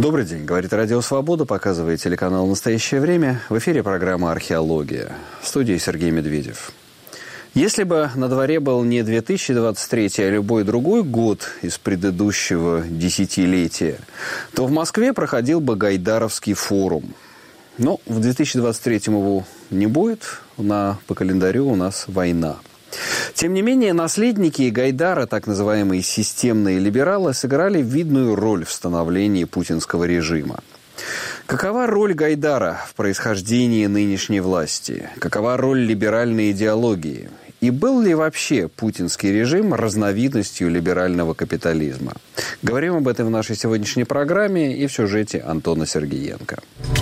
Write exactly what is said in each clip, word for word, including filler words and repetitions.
Добрый день, говорит Радио Свобода, показывает телеканал «Настоящее время». В эфире программа «Археология». В студии Сергей Медведев. Если бы на дворе был не две тысячи двадцать третий, а любой другой год из предыдущего десятилетия, то в Москве проходил бы Гайдаровский форум. Но в две тысячи двадцать третьем его не будет, на, по календарю у нас война. Тем не менее, наследники Гайдара, так называемые системные либералы, сыграли видную роль в становлении путинского режима. Какова роль Гайдара в происхождении нынешней власти? Какова роль либеральной идеологии? И был ли вообще путинский режим разновидностью либерального капитализма? Говорим об этом в нашей сегодняшней программе и в сюжете Антона Сергеенко.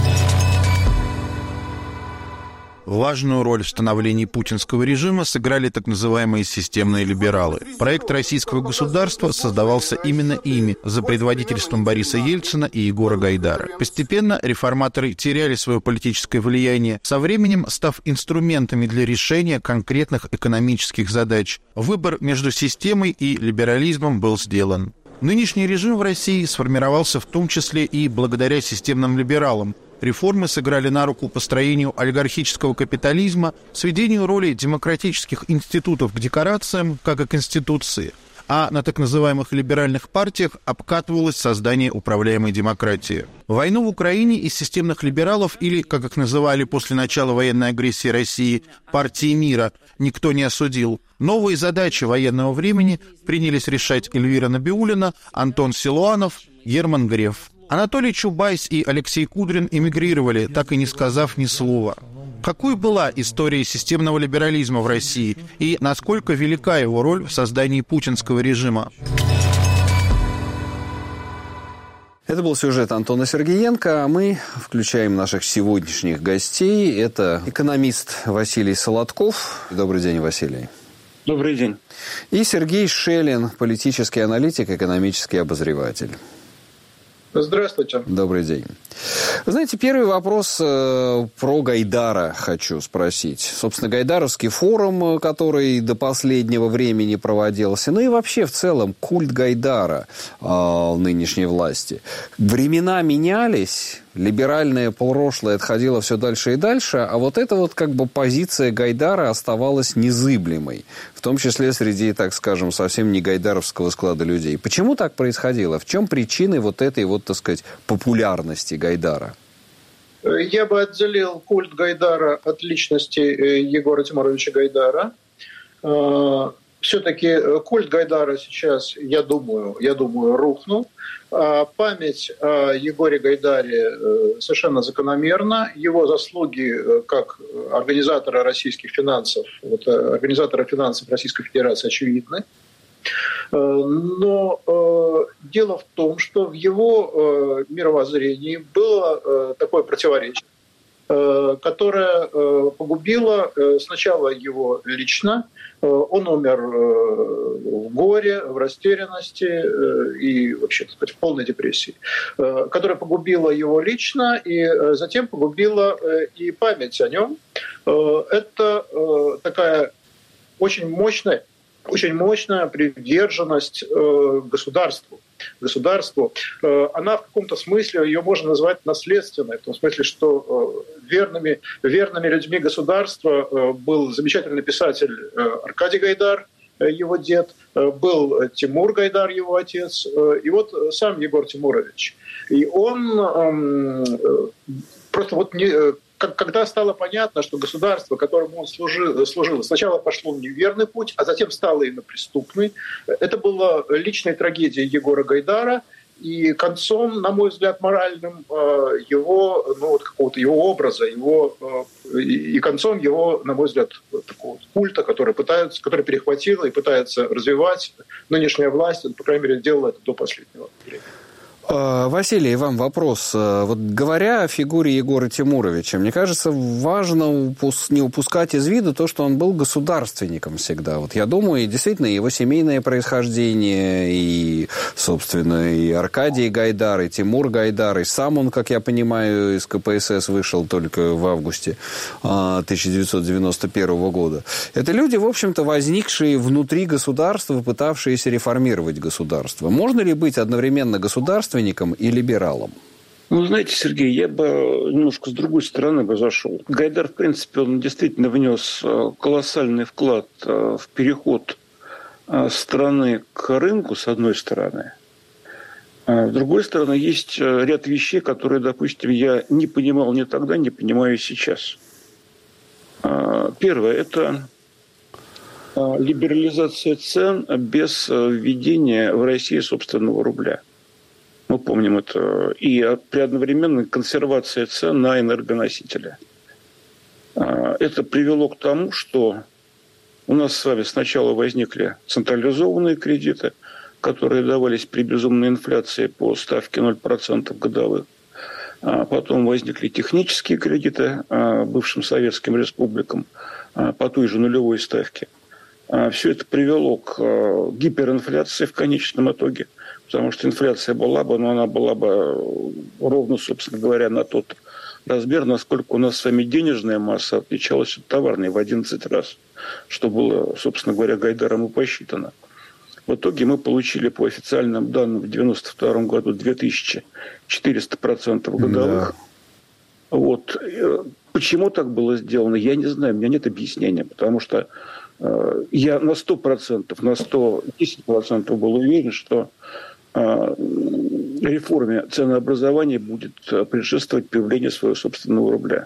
Важную роль в становлении путинского режима сыграли так называемые системные либералы. Проект российского государства создавался именно ими, за предводительством Бориса Ельцина и Егора Гайдара. Постепенно реформаторы теряли свое политическое влияние, со временем став инструментами для решения конкретных экономических задач. Выбор между системой и либерализмом был сделан. Нынешний режим в России сформировался в том числе и благодаря системным либералам. Реформы сыграли на руку построению олигархического капитализма, сведению роли демократических институтов к декорациям, как и Конституции, а на так называемых либеральных партиях обкатывалось создание управляемой демократии. Войну в Украине из системных либералов, или, как их называли после начала военной агрессии России, партии мира, никто не осудил. Новые задачи военного времени принялись решать Эльвира Набиуллина, Антон Силуанов, Герман Греф. Анатолий Чубайс и Алексей Кудрин эмигрировали, так и не сказав ни слова. Какой была история системного либерализма в России и насколько велика его роль в создании путинского режима? Это был сюжет Антона Сергеенко, а мы включаем наших сегодняшних гостей. Это экономист Василий Солодков. Добрый день, Василий. Добрый день. И Сергей Шелин, политический аналитик, экономический обозреватель. Здравствуйте. Добрый день. Вы знаете, первый вопрос э, про Гайдара хочу спросить. Собственно, Гайдаровский форум, который до последнего времени проводился, ну и вообще в целом культ Гайдара э, нынешней власти. Времена менялись, либеральное прошлое отходило все дальше и дальше, а вот эта вот как бы позиция Гайдара оставалась незыблемой, в том числе среди, так скажем, совсем не гайдаровского склада людей. Почему так происходило? В чем причины вот этой вот, так сказать, популярности Гайдара? Я бы отделил культ Гайдара от личности Егора Тимуровича Гайдара. Все-таки культ Гайдара сейчас, я думаю, я думаю, рухнул. Память о Егоре Гайдаре совершенно закономерна. Его заслуги как организатора российских финансов, вот, организатора финансов Российской Федерации очевидны. Но э, дело в том, что в его э, мировоззрении было э, такое противоречие, э, которое э, погубило э, сначала его лично. Э, он умер э, в горе, в растерянности э, и вообще, так сказать, в полной депрессии, э, которое погубило его лично и э, затем погубило э, и память о нем. Э, это э, такая очень мощная Очень мощная приверженность э, государству. государству. Э, она в каком-то смысле, ее можно назвать наследственной, в том смысле, что э, верными, верными людьми государства э, был замечательный писатель э, Аркадий Гайдар, э, его дед, э, был Тимур Гайдар, его отец, э, и вот сам Егор Тимурович. И он э, просто вот не... Когда стало понятно, что государство, которому он служил, служил, сначала пошло в неверный путь, а затем стало и на преступный, это была личной трагедией Егора Гайдара, и концом, на мой взгляд, моральным его, ну, вот какого-то его образа, его, и концом его, на мой взгляд, такого культа, который, пытаются, который перехватила и пытается развивать нынешняя власть, по крайней мере, делала это до последнего времени. Василий, вам вопрос. Вот говоря о фигуре Егора Тимуровича, мне кажется, важно упус... не упускать из виду то, что он был государственником всегда. Вот я думаю, и действительно, его семейное происхождение, и, собственно, и Аркадий Гайдар, и Тимур Гайдар, и сам он, как я понимаю, из ка пэ эс эс вышел только в августе тысяча девятьсот девяносто первого года. Это люди, в общем-то, возникшие внутри государства, пытавшиеся реформировать государство. Можно ли быть одновременно государственником и либералом? Ну, знаете, Сергей, я бы немножко с другой стороны бы зашел. Гайдар, в принципе, он действительно внес колоссальный вклад в переход страны к рынку, с одной стороны. А с другой стороны, есть ряд вещей, которые, допустим, я не понимал ни тогда, не понимаю сейчас. Первое – это либерализация цен без введения в России собственного рубля. Мы помним это. И при одновременной консервации цен на энергоносители. Это привело к тому, что у нас с вами сначала возникли централизованные кредиты, которые давались при безумной инфляции по ставке ноль процентов годовых. А потом возникли технические кредиты бывшим советским республикам по той же нулевой ставке. Все это привело к гиперинфляции в конечном итоге, потому что инфляция была бы, но она была бы ровно, собственно говоря, на тот размер, насколько у нас с вами денежная масса отличалась от товарной в одиннадцать раз, что было, собственно говоря, Гайдаром и посчитано. В итоге мы получили по официальным данным в девяносто втором году две тысячи четыреста процентов годовых. Да. Вот. Почему так было сделано, я не знаю, у меня нет объяснения, потому что э, я на сто процентов, на сто десять процентов был уверен, что э, реформе ценообразования будет предшествовать появление своего собственного рубля.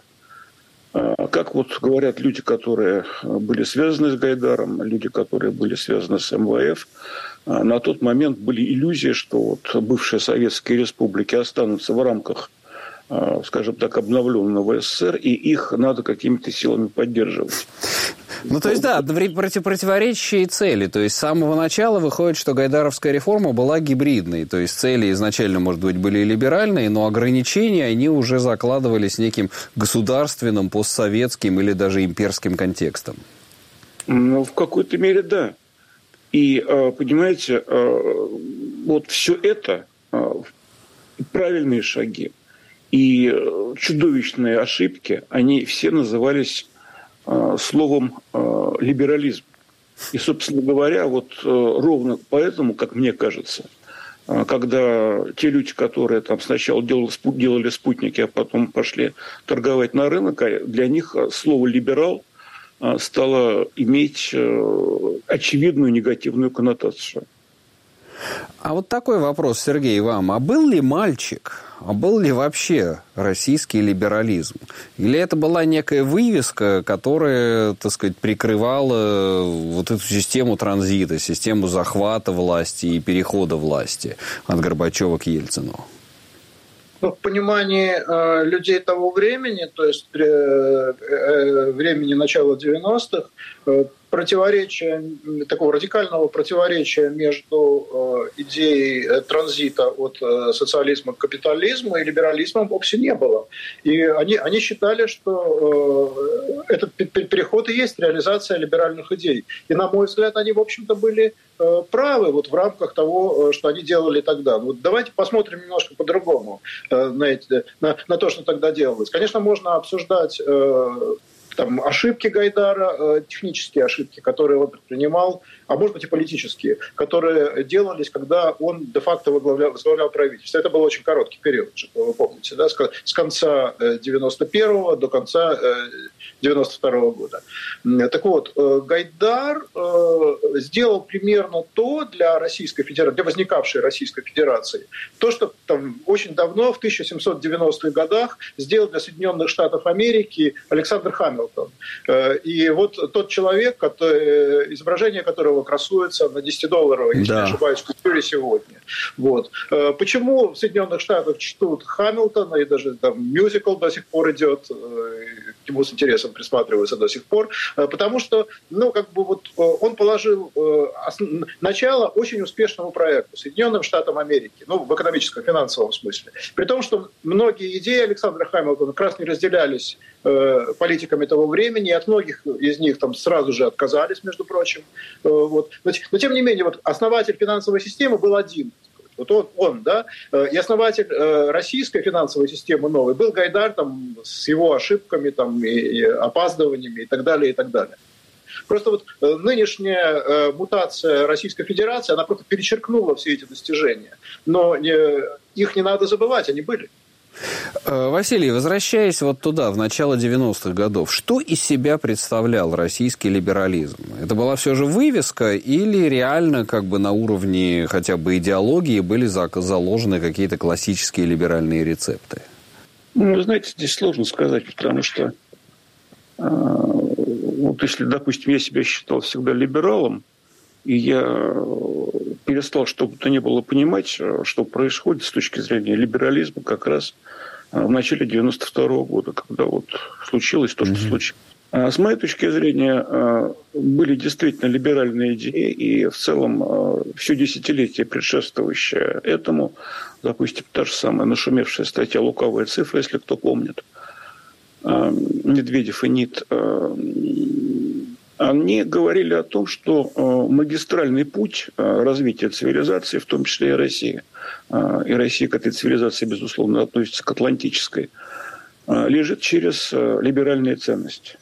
Э, как вот говорят люди, которые были связаны с Гайдаром, люди, которые были связаны с эм вэ эф, э, на тот момент были иллюзии, что вот бывшие советские республики останутся в рамках, скажем так, обновленного эс эс эс эр, и их надо какими-то силами поддерживать. Ну, то есть, да, противоречащие цели. То есть, с самого начала выходит, что гайдаровская реформа была гибридной. То есть, цели изначально, может быть, были либеральные, но ограничения, они уже закладывались неким государственным, постсоветским или даже имперским контекстом. Ну, в какой-то мере, да. И, понимаете, вот все это правильные шаги. И чудовищные ошибки, они все назывались э, словом э, либерализм. И, собственно говоря, вот э, ровно поэтому, как мне кажется, э, когда те люди, которые там сначала делали, делали спутники, а потом пошли торговать на рынок, для них слово «либерал» э, стало иметь э, очевидную негативную коннотацию. А вот такой вопрос, Сергей, вам. А был ли мальчик, а был ли вообще российский либерализм? Или это была некая вывеска, которая, так сказать, прикрывала вот эту систему транзита, систему захвата власти и перехода власти от Горбачева к Ельцину? В понимании э, людей того времени, то есть э, э, времени начала девяностых, э, противоречия, такого радикального противоречия между э, идеей транзита от э, социализма к капитализму и либерализма вовсе не было. И они, они считали, что э, этот переход и есть реализация либеральных идей. И, на мой взгляд, они, в общем-то, были э, правы вот в рамках того, что они делали тогда. Вот давайте посмотрим немножко по-другому э, на, эти, на, на то, что тогда делалось. Конечно, можно обсуждать э, там, ошибки Гайдара, технические ошибки, которые он предпринимал, а может быть и политические, которые делались, когда он де-факто возглавлял, возглавлял правительство. Это был очень короткий период, вы помните, да, с конца девяносто первого до конца девяносто второго года. Так вот, Гайдар сделал примерно то для Российской Федерации, для возникавшей Российской Федерации, то, что там очень давно, в тысяча семьсот девяностых годах, сделал для Соединенных Штатов Америки Александр Хамилтон. И вот тот человек, который, изображение которого красуется на десятидолларовой, если да. не ошибаюсь, купюре сегодня. Вот. Почему в Соединенных Штатах чтут Хамилтона, и даже там мюзикл до сих пор идет, к нему с интересом присматриваются до сих пор, потому что, ну, как бы вот он положил начало очень успешному проекту Соединенным Штатам Америки, ну, в экономическом, финансовом смысле. При том, что многие идеи Александра Хамилтона как раз не разделялись политиками того времени, и от многих из них там сразу же отказались, между прочим. Вот. Но, но тем не менее, вот основатель финансовой системы был один. Вот он, он, да, и основатель российской финансовой системы новой был Гайдар там, с его ошибками, там, и, и опаздываниями и так далее, и так далее. Просто вот нынешняя э, мутация Российской Федерации, она просто перечеркнула все эти достижения. Но не, их не надо забывать, они были. Василий, возвращаясь вот туда, в начало девяностых годов, что из себя представлял российский либерализм? Это была все же вывеска или реально как бы на уровне хотя бы идеологии были заложены какие-то классические либеральные рецепты? Ну, вы знаете, здесь сложно сказать, потому что э, вот если, допустим, я себя считал всегда либералом, и я перестал что бы то ни было понимать, что происходит с точки зрения либерализма как раз в начале девяносто второго года, когда вот случилось то, что mm-hmm. случилось. А с моей точки зрения, были действительно либеральные идеи, и в целом все десятилетие, предшествующее этому, допустим, та же самая нашумевшая статья «Лукавая цифра», если кто помнит, Медведев и НИТ, они говорили о том, что магистральный путь развития цивилизации, в том числе и России, и Россия к этой цивилизации, безусловно, относится к атлантической, лежит через либеральные ценности.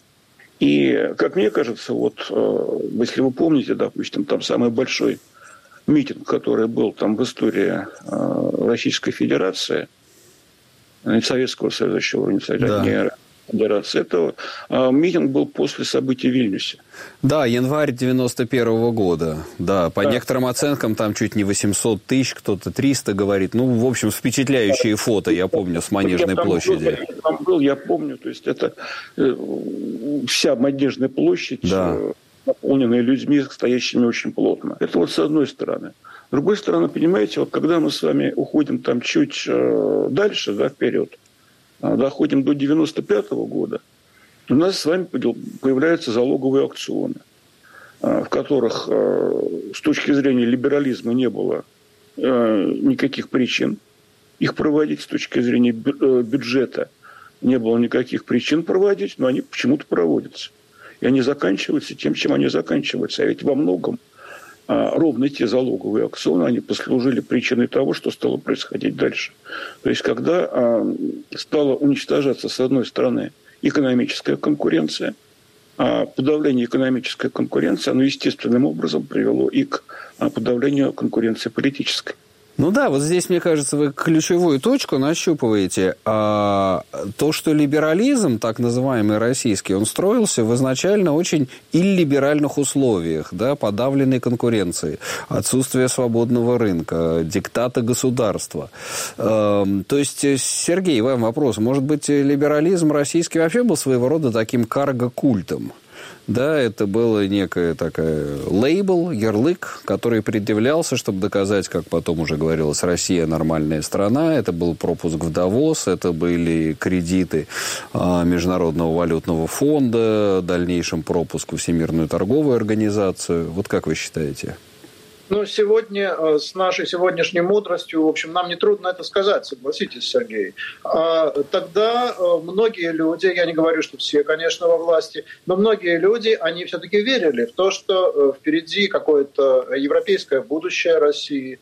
И, как мне кажется, вот, если вы помните, допустим, там самый большой митинг, который был там в истории Российской Федерации, Советского Союза, еще уровня Федерации, это а, митинг был после событий в Вильнюсе. Да, январь девяносто первого года. Да, по да. некоторым оценкам там чуть не восемьсот тысяч, кто-то триста говорит. Ну, в общем, впечатляющие фото, я помню, с Манежной я площади. Был, я там был, я помню, то есть это э, вся Манежная площадь, да. э, наполненная людьми, стоящими очень плотно. Это вот с одной стороны. С другой стороны, понимаете, вот когда мы с вами уходим там чуть э, дальше, да, вперед, доходим до девяносто пятого года, у нас с вами появляются залоговые аукционы, в которых с точки зрения либерализма не было никаких причин их проводить, с точки зрения бюджета не было никаких причин проводить, но они почему-то проводятся. И они заканчиваются тем, чем они заканчиваются. А ведь во многом ровно те залоговые аукционы, они послужили причиной того, что стало происходить дальше. То есть, когда а, стала уничтожаться, с одной стороны, экономическая конкуренция, а подавление экономической конкуренции, оно естественным образом привело и к а, подавлению конкуренции политической. Ну да, вот здесь, мне кажется, вы ключевую точку нащупываете. А, то, что либерализм, так называемый российский, он строился в изначально очень иллиберальных условиях, да, подавленной конкуренции, отсутствие свободного рынка, диктата государства. А, то есть, Сергей, вам вопрос. Может быть, либерализм российский вообще был своего рода таким карго-культом? Да, это было некое такое лейбл, ярлык, который предъявлялся, чтобы доказать, как потом уже говорилось, Россия нормальная страна. Это был пропуск в Давос, это были кредиты Международного валютного фонда, дальнейшем пропуск в Всемирную торговую организацию. Вот как вы считаете? Ну, сегодня с нашей сегодняшней мудростью, в общем, нам нетрудно это сказать, согласитесь, Сергей. А тогда многие люди, я не говорю, что все, конечно, во власти, но многие люди, они все-таки верили в то, что впереди какое-то европейское будущее России,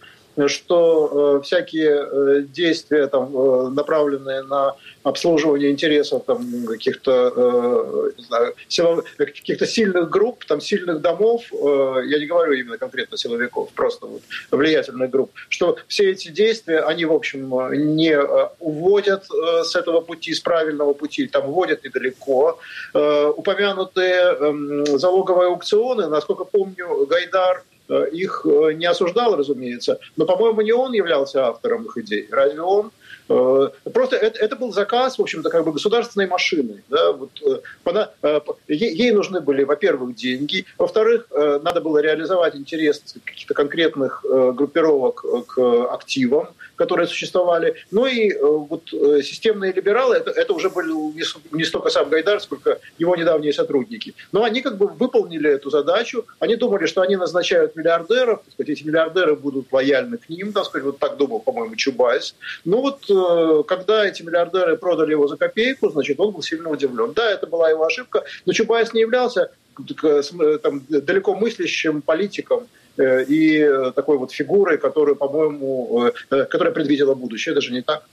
что э, всякие э, действия, там, э, направленные на обслуживание интересов там, каких-то, э, не знаю, силов... каких-то сильных групп, там, сильных домов, э, я не говорю именно конкретно силовиков, просто вот, влиятельных групп, что все эти действия, они, в общем, не уводят э, с этого пути, с правильного пути, там, уводят недалеко. Э, упомянутые э, залоговые аукционы, насколько помню, Гайдар их не осуждал, разумеется, но, по-моему, не он являлся автором их идей. Разве он? Просто это, это был заказ, в общем-то, как бы государственной машины. Да? Вот, она, ей нужны были, во-первых, деньги, во-вторых, надо было реализовать интерес каких-то конкретных группировок к активам, которые существовали. Ну и вот системные либералы, это, это уже были не столько сам Гайдар, сколько его недавние сотрудники. Но они как бы выполнили эту задачу. Они думали, что они назначают миллиардеров, так сказать, эти миллиардеры будут лояльны к ним, так сказать, вот так думал, по-моему, Чубайс. Ну вот, когда эти миллиардеры продали его за копейку, значит, он был сильно удивлен. Да, это была его ошибка, но Чубайс не являлся там, далеко мыслящим политиком и такой вот фигурой, которая, по-моему, которая предвидела будущее. Это же не так.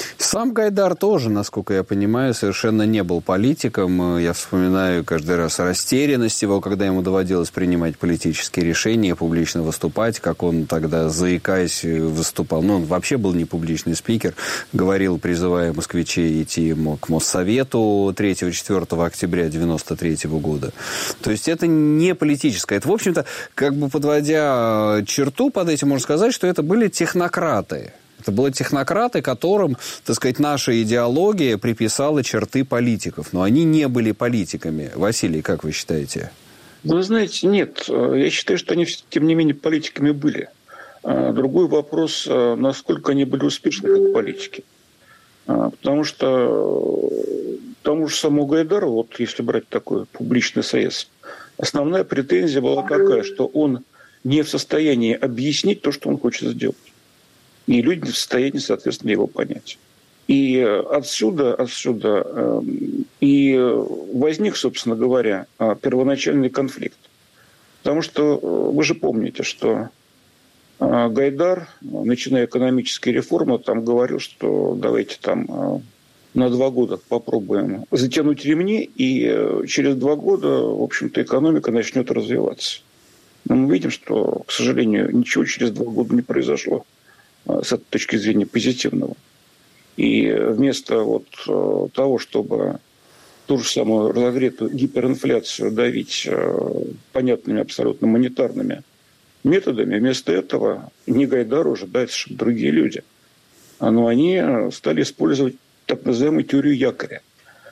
Сам Гайдар тоже, насколько я понимаю, совершенно не был политиком. Я вспоминаю каждый раз растерянность его, когда ему доводилось принимать политические решения, публично выступать, как он тогда, заикаясь, выступал. Ну, он вообще был не публичный спикер, говорил, призывая москвичей идти к Моссовету третьего-четвёртого октября девяносто третьего года. То есть это не политическое. Это, в общем-то, как бы подводя черту под этим, можно сказать, что это были технократы. Это были технократы, которым, так сказать, наша идеология приписала черты политиков. Но они не были политиками. Василий, как вы считаете? Вы знаете, нет. Я считаю, что они, тем не менее, политиками были. Другой вопрос, насколько они были успешны как политики. Потому что тому же самому Гайдару, вот если брать такой публичный срез, основная претензия была такая, что он не в состоянии объяснить то, что он хочет сделать. И люди не в состоянии, соответственно, его понять. И отсюда, отсюда э, и возник, собственно говоря, первоначальный конфликт. Потому что вы же помните, что э, Гайдар, начиная экономические реформы, там говорил, что давайте там э, на два года попробуем затянуть ремни, и э, через два года, в общем-то, экономика начнет развиваться. Но мы видим, что, к сожалению, ничего через два года не произошло с этой точки зрения позитивного. И вместо вот того, чтобы ту же самую разогретую гиперинфляцию давить понятными абсолютно монетарными методами, вместо этого не Гайдар уже, да, это другие люди. Но они стали использовать так называемую теорию якоря,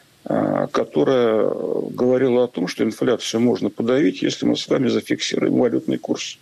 которая говорила о том, что инфляцию можно подавить, если мы с вами зафиксируем валютный курс.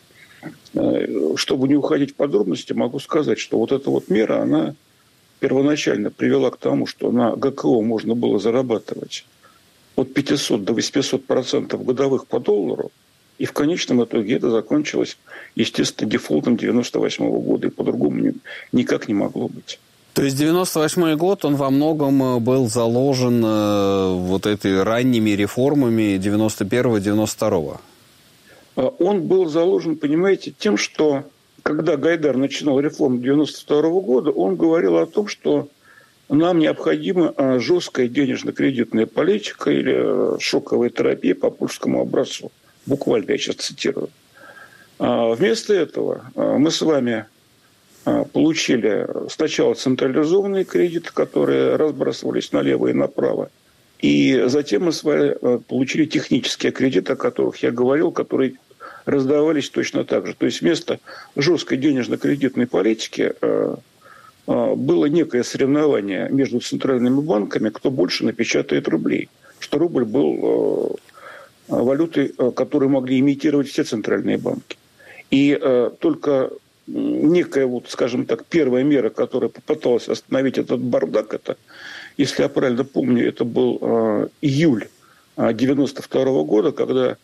Чтобы не уходить в подробности, могу сказать, что вот эта вот мера, она первоначально привела к тому, что на ГКО можно было зарабатывать от пятисот до восьмисот процентов годовых по доллару, и в конечном итоге это закончилось, естественно, дефолтом девяносто восьмого года, и по-другому никак не могло быть. То есть девяносто восьмой год, он во многом был заложен вот этой ранними реформами девяносто первого - девяносто второго? Он был заложен, понимаете, тем, что когда Гайдар начинал реформу девяносто второго года, он говорил о том, что нам необходима жесткая денежно-кредитная политика или шоковая терапия по польскому образцу. Буквально, я сейчас цитирую. Вместо этого мы с вами получили сначала централизованные кредиты, которые разбрасывались налево и направо, и затем мы с вами получили технические кредиты, о которых я говорил, которые раздавались точно так же. То есть вместо жесткой денежно-кредитной политики было некое соревнование между центральными банками, кто больше напечатает рублей. Что рубль был валютой, которую могли имитировать все центральные банки. И только некая, вот, скажем так, первая мера, которая попыталась остановить этот бардак, это, если я правильно помню, это был июль девяносто второго года, когда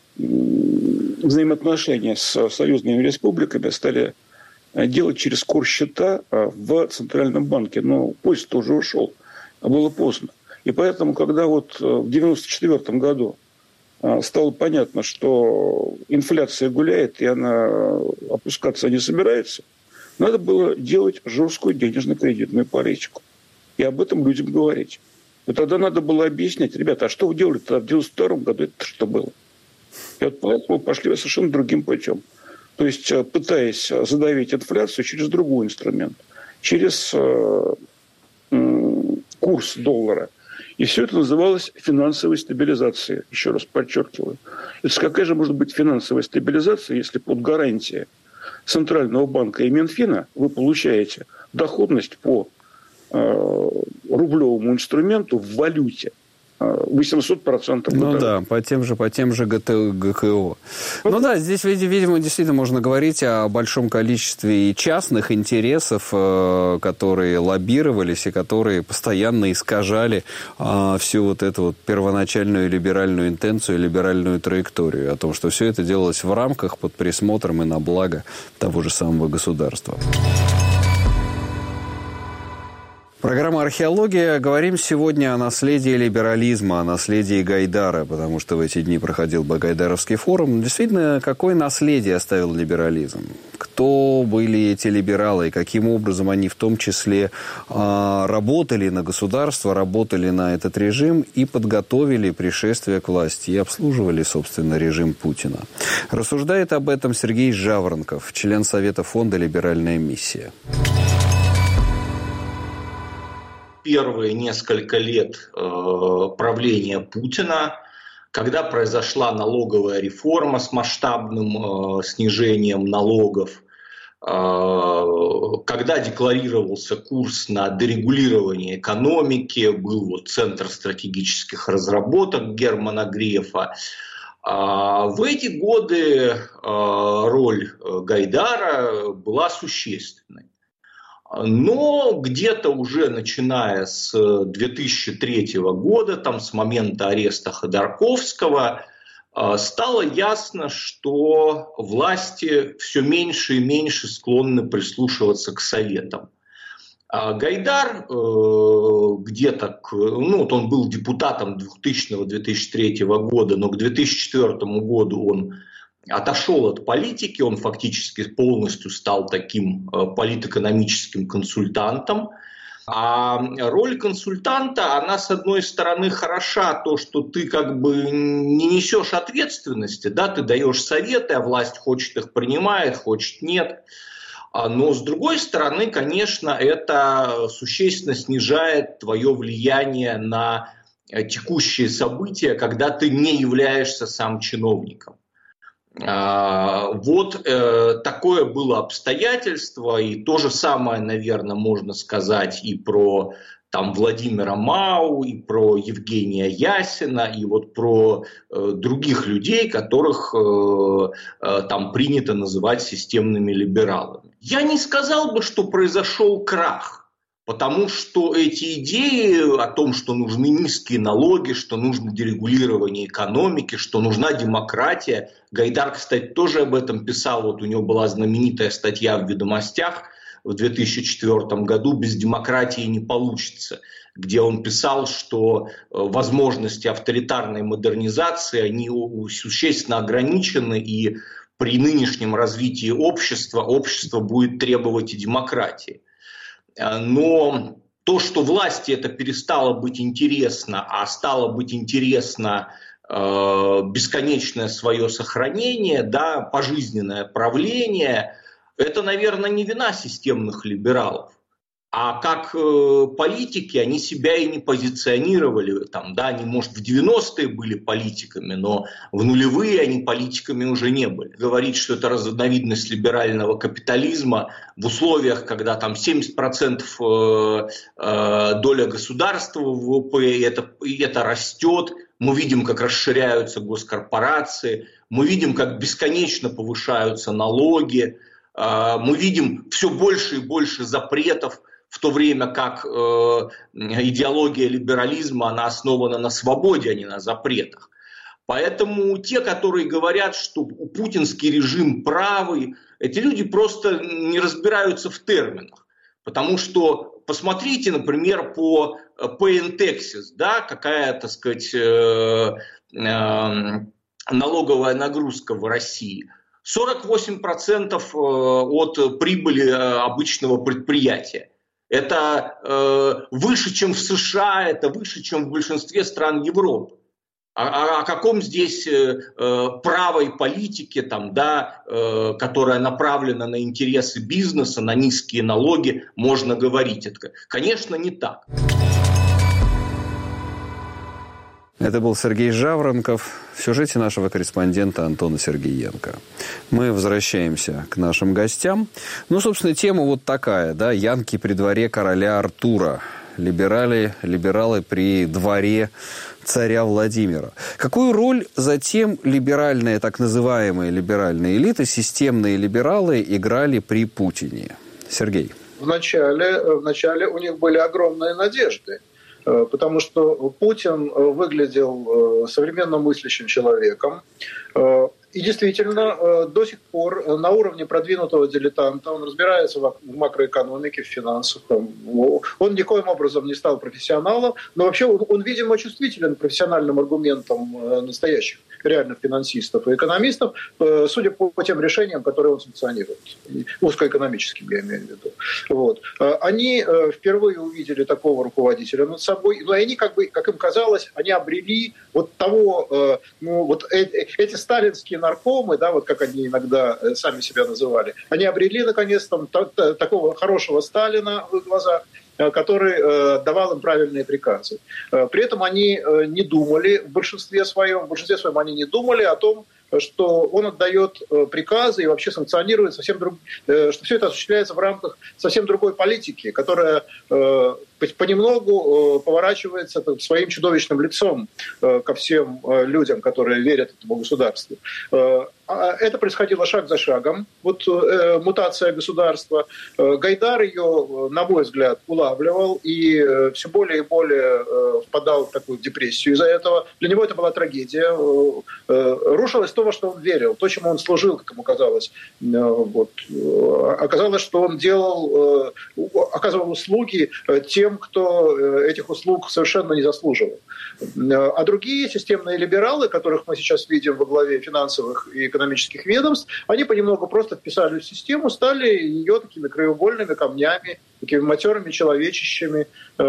взаимоотношения с союзными республиками стали делать через корсчета в Центральном банке. Но поезд уже ушел, а было поздно. И поэтому, когда вот в девяносто четвёртом году стало понятно, что инфляция гуляет и она опускаться не собирается, надо было делать жесткую денежно-кредитную политику. И об этом людям говорить. И тогда надо было объяснять, ребята, а что вы делали тогда в девяносто втором году? Это что было? И вот поэтому пошли совершенно другим путем. То есть, пытаясь задавить инфляцию через другой инструмент, через э, э, курс доллара. И все это называлось финансовой стабилизацией. Еще раз подчеркиваю. Это какая же может быть финансовая стабилизация, если под гарантией Центрального банка и Минфина вы получаете доходность по э, рублевому инструменту в валюте восемьсот процентов. Ну да, по тем же, по тем же ГКО. Ну да, здесь, видимо, действительно можно говорить о большом количестве и частных интересов, которые лоббировались и которые постоянно искажали всю вот эту вот первоначальную либеральную интенцию, либеральную траекторию, о том, что все это делалось в рамках, под присмотром и на благо того же самого государства. Программа «Археология». Говорим сегодня о наследии либерализма, о наследии Гайдара, потому что в эти дни проходил Гайдаровский форум. Действительно, какое наследие оставил либерализм? Кто были эти либералы и каким образом они в том числе а, работали на государство, работали на этот режим и подготовили пришествие к власти и обслуживали, собственно, режим Путина? Рассуждает об этом Сергей Жаворонков, член Совета фонда «Либеральная миссия». Первые несколько лет э, правления Путина, когда произошла налоговая реформа с масштабным э, снижением налогов, э, когда декларировался курс на дерегулирование экономики, был вот Центр стратегических разработок Германа Грефа, э, в эти годы э, роль Гайдара была существенной. Но где-то уже начиная с две тысячи третьего года, там, с момента ареста Ходорковского, стало ясно, что власти все меньше и меньше склонны прислушиваться к советам. Гайдар где-то, ну вот он был депутатом двухтысячного — две тысячи третьего года, но к две тысячи четвёртому году он отошел от политики, он фактически полностью стал таким политэкономическим консультантом. А роль консультанта, она с одной стороны хороша, то, что ты как бы не несешь ответственности, да, ты даешь советы, а власть хочет их принимает, хочет нет. Но с другой стороны, конечно, это существенно снижает твое влияние на текущие события, когда ты не являешься сам чиновником. Вот э, такое было обстоятельство, и то же самое, наверное, можно сказать и про там, Владимира Мау, и про Евгения Ясина, и вот про э, других людей, которых э, э, там принято называть системными либералами. Я не сказал бы, что произошел крах. Потому что эти идеи о том, что нужны низкие налоги, что нужно дерегулирование экономики, что нужна демократия. Гайдар, кстати, тоже об этом писал. Вот у него была знаменитая статья в «Ведомостях» в две тысячи четвёртом году «Без демократии не получится», где он писал, что возможности авторитарной модернизации, они существенно ограничены, и при нынешнем развитии общества, общество будет требовать и демократии. Но то, что власти это перестало быть интересно, а стало быть интересно э, бесконечное свое сохранение, да, пожизненное правление, это, наверное, не вина системных либералов. А как э, политики они себя и не позиционировали. Там, да, они, может, в девяностые были политиками, но в нулевые они политиками уже не были. Говорить, что это разновидность либерального капитализма в условиях, когда там семьдесят процентов э, э, доля государства в ВВП, и это, и это растет. Мы видим, как расширяются госкорпорации, мы видим, как бесконечно повышаются налоги, э, мы видим все больше и больше запретов, в то время как э, идеология либерализма, она основана на свободе, а не на запретах. Поэтому те, которые говорят, что путинский режим правый, эти люди просто не разбираются в терминах. Потому что посмотрите, например, по Pay-in-Taxes, да, какая, так сказать, э, э, налоговая нагрузка в России. сорок восемь процентов от прибыли обычного предприятия. Это э, выше, чем в США, это выше, чем в большинстве стран Европы. О, о каком здесь э, правой политике, там, да, э, которая направлена на интересы бизнеса, на низкие налоги, можно говорить? Это, конечно, не так. Это был Сергей Жаворонков в сюжете нашего корреспондента Антона Сергеенко. Мы возвращаемся к нашим гостям. Ну, собственно, тема вот такая, да, янки при дворе короля Артура. Либерали, либералы при дворе царя Владимира. Какую роль затем либеральные, так называемые либеральные элиты, системные либералы играли при Путине? Сергей. Вначале, вначале у них были огромные надежды. Потому что Путин выглядел современно мыслящим человеком. И действительно, до сих пор на уровне продвинутого дилетанта, он разбирается в макроэкономике, в финансах, он никоим образом не стал профессионалом, но вообще он, он видимо, чувствителен к профессиональным аргументам настоящих реальных финансистов и экономистов, судя по, по тем решениям, которые он санкционирует, узкоэкономическим, я имею в виду. Вот. Они впервые увидели такого руководителя над собой, но они, как бы, как им казалось, они обрели вот того, ну, вот эти сталинские наркомы, да, вот как они иногда сами себя называли, они обрели, наконец, там, такого хорошего Сталина в их глазах, который э, давал им правильные приказы. Э, при этом они э, не думали в большинстве своем, в большинстве своем они не думали о том, что он отдает э, приказы и вообще санкционирует совсем друг, э, что все это осуществляется в рамках совсем другой политики, которая э, понемногу э, поворачивается так, своим чудовищным лицом э, ко всем э, людям, которые верят этому государству. Э, Это происходило шаг за шагом, вот э, мутация государства. Э, Гайдар ее, на мой взгляд, улавливал и э, все более и более э, впадал в такую депрессию из-за этого. Для него это была трагедия. Э, э, рушилось то, во что он верил, то, чему он служил, как ему казалось. Э, вот. Оказалось, что он делал, э, оказывал услуги тем, кто этих услуг совершенно не заслуживал. А другие системные либералы, которых мы сейчас видим во главе финансовых и экономических ведомств, они понемногу просто вписались в систему, стали ее такими краеугольными камнями, такими матерыми человечищами.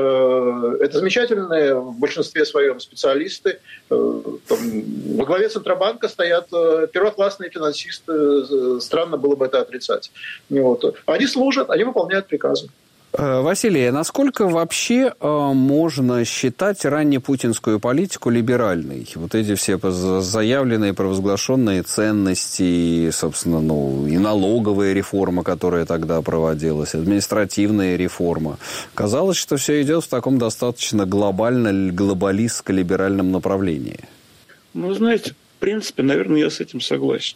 Это замечательные в большинстве своем специалисты. Там, во главе Центробанка стоят первоклассные финансисты. Странно было бы это отрицать. Вот. Они служат, они выполняют приказы. Василий, насколько вообще э, можно считать раннепутинскую политику либеральной? Вот эти все заявленные, провозглашенные ценности, и, собственно, ну, и налоговая реформа, которая тогда проводилась, административная реформа. Казалось, что все идет в таком достаточно глобально, глобалистско-либеральном направлении. Ну, знаете, в принципе, наверное, я с этим согласен.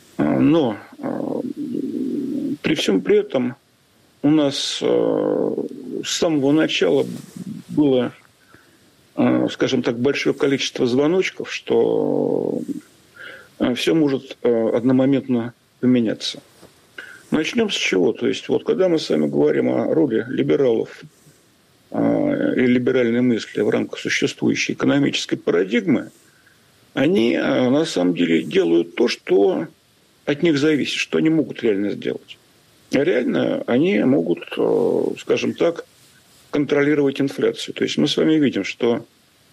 Но при всем при этом у нас э, с самого начала было, э, скажем так, большое количество звоночков, что э, все может э, одномоментно поменяться. Начнем с чего? То есть, вот когда мы с вами говорим о роли либералов э, и либеральной мысли в рамках существующей экономической парадигмы, они э, на самом деле делают то, что от них зависит, что они могут реально сделать. Реально они могут, скажем так, контролировать инфляцию. То есть мы с вами видим, что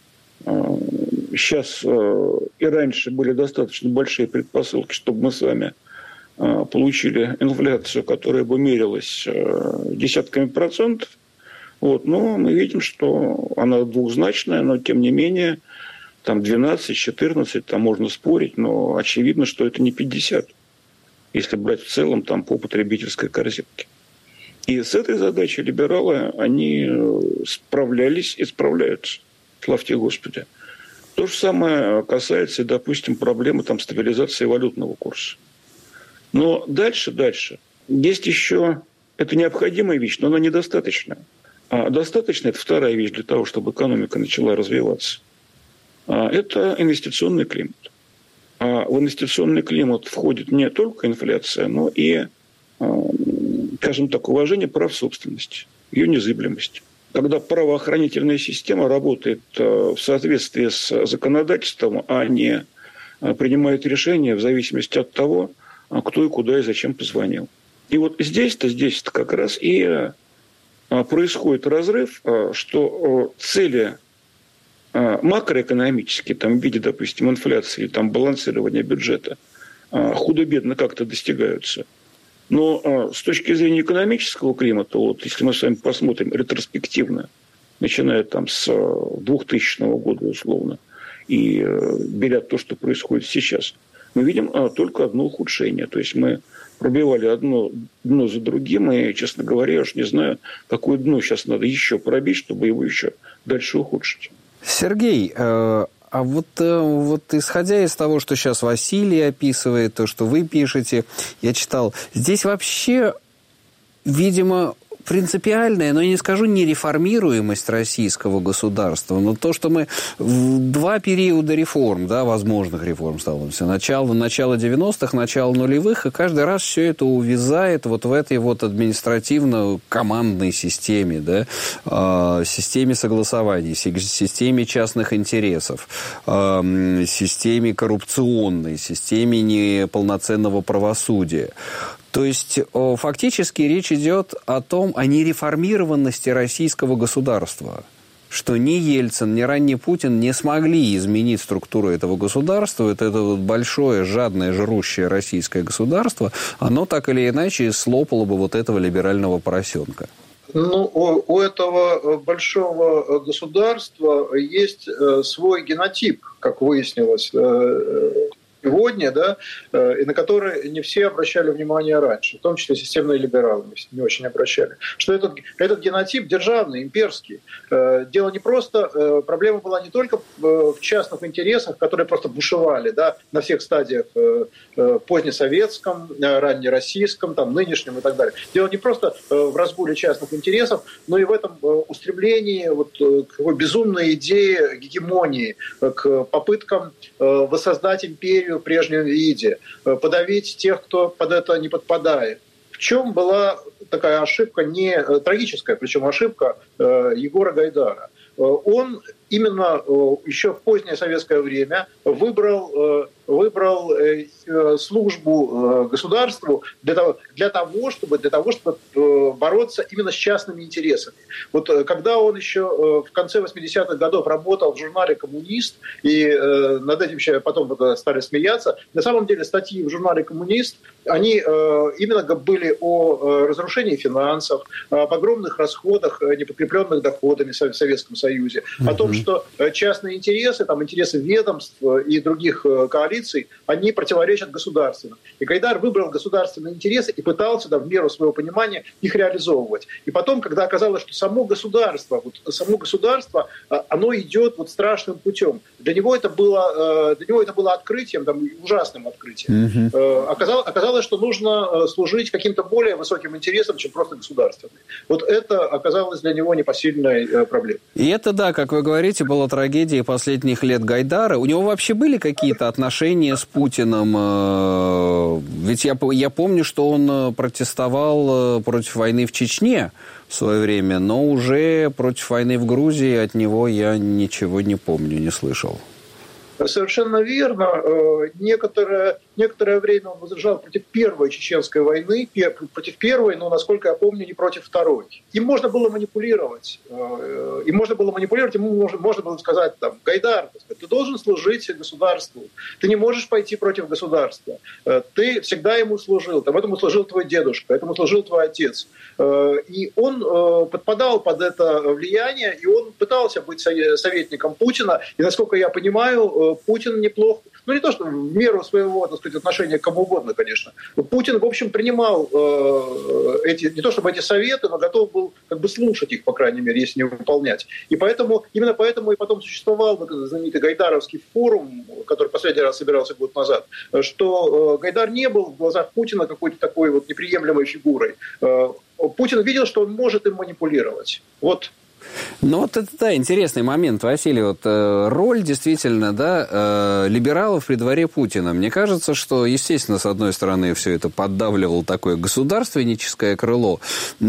сейчас и раньше были достаточно большие предпосылки, чтобы мы с вами получили инфляцию, которая бы мерилась десятками процентов. Вот. Но мы видим, что она двухзначная, но тем не менее там двенадцать-четырнадцать, там можно спорить, но очевидно, что это не пятьдесят. Если брать в целом там, по потребительской корзинке. И с этой задачей либералы, они справлялись и справляются. Славьте Господи. То же самое касается, допустим, проблемы там, стабилизации валютного курса. Но дальше, дальше. Есть еще, это необходимая вещь, но она недостаточная. А достаточно, это вторая вещь для того, чтобы экономика начала развиваться. А это инвестиционный климат. А в инвестиционный климат входит не только инфляция, но и, скажем так, уважение прав собственности, ее незыблемость. Когда правоохранительная система работает в соответствии с законодательством, а не принимает решения в зависимости от того, кто и куда и зачем позвонил. И вот здесь-то, здесь-то как раз и происходит разрыв, что цели макроэкономические, там, в виде, допустим, инфляции, там, балансирования бюджета, худо-бедно как-то достигаются. Но с точки зрения экономического климата, вот, если мы с вами посмотрим ретроспективно, начиная там с двухтысячного года условно, и беря то, что происходит сейчас, мы видим только одно ухудшение. То есть мы пробивали одно дно за другим, и, честно говоря, я уж не знаю, какое дно сейчас надо еще пробить, чтобы его еще дальше ухудшить. Сергей, а вот, вот исходя из того, что сейчас Василий описывает, то, что вы пишете, я читал, здесь вообще, видимо, принципиальная, но я не скажу нереформируемость российского государства, но то, что мы в два периода реформ, да, возможных реформ сталкиваемся, начало, начало девяностых, начало нулевых, и каждый раз все это увязает вот в этой вот административно-командной системе, да, э, системе согласований, системе частных интересов, э, системе коррупционной, системе неполноценного правосудия. То есть, фактически речь идет о том, о нереформированности российского государства, что ни Ельцин, ни ранний Путин не смогли изменить структуру этого государства. Это, это вот большое, жадное, жрущее российское государство, оно так или иначе слопало бы вот этого либерального поросенка. Ну, у, у этого большого государства есть свой генотип, как выяснилось сегодня, да, и на которые не все обращали внимание раньше, в том числе системные либералы не очень обращали. Что этот, этот генотип державный, имперский. Дело не просто... Проблема была не только в частных интересах, которые просто бушевали, да, на всех стадиях, позднесоветском, раннероссийском, там, нынешнем и так далее. Дело не просто в разгуле частных интересов, но и в этом устремлении вот, к такой безумной идее гегемонии, к попыткам воссоздать империю в прежнем виде, подавить тех, кто под это не подпадает. В чем была такая ошибка, не трагическая, причем ошибка Егора Гайдара? Он именно еще в позднее советское время выбрал, выбрал службу государству для того, для того, чтобы, для того, чтобы бороться именно с частными интересами. Вот когда он еще в конце восьмидесятых годов работал в журнале «Коммунист», и над этим еще потом стали смеяться, на самом деле статьи в журнале «Коммунист», они именно были о разрушении финансов, об огромных расходах, неподкрепленных доходами в Советском Союзе, mm-hmm. о том, что частные интересы, там, интересы ведомств и других коалиций, они противоречат государственным. И Гайдар выбрал государственные интересы и пытался, да, в меру своего понимания их реализовывать. И потом, когда оказалось, что само государство, вот, само государство, оно идет вот страшным путем. Для него это было, для него это было открытием, там, ужасным открытием. Mm-hmm. Оказалось, оказалось, что нужно служить каким-то более высоким интересам, чем просто государственным. Вот это оказалось для него непосильной проблемой. И это, да, как вы говорите, была трагедия последних лет Гайдара. У него вообще были какие-то отношения с Путиным? Ведь я, я помню, что он протестовал против войны в Чечне в свое время, но уже против войны в Грузии от него я ничего не помню, не слышал. Совершенно верно. Некоторое, некоторое время он возражал против первой чеченской войны, против первой, но, насколько я помню, не против второй. Им можно было манипулировать. Им можно было манипулировать, ему можно, можно было сказать, там, Гайдар, ты должен служить государству, ты не можешь пойти против государства, ты всегда ему служил, там, этому служил твой дедушка, этому служил твой отец. И он подпадал под это влияние, и он пытался быть советником Путина, и, насколько я понимаю, Путин неплохо, ну не то, что в меру своего, так сказать, отношения к кому угодно, конечно. Путин, в общем, принимал э, эти, не то чтобы эти советы, но готов был как бы слушать их, по крайней мере, если не выполнять. И поэтому, именно поэтому и потом существовал вот этот знаменитый Гайдаровский форум, который последний раз собирался год назад, что э, Гайдар не был в глазах Путина какой-то такой вот неприемлемой фигурой. Э, Путин видел, что он может им манипулировать. Вот. Ну, вот это, да, интересный момент, Василий. Вот э, роль, действительно, да, э, либералов при дворе Путина. Мне кажется, что, естественно, с одной стороны, все это поддавливало такое государственническое крыло,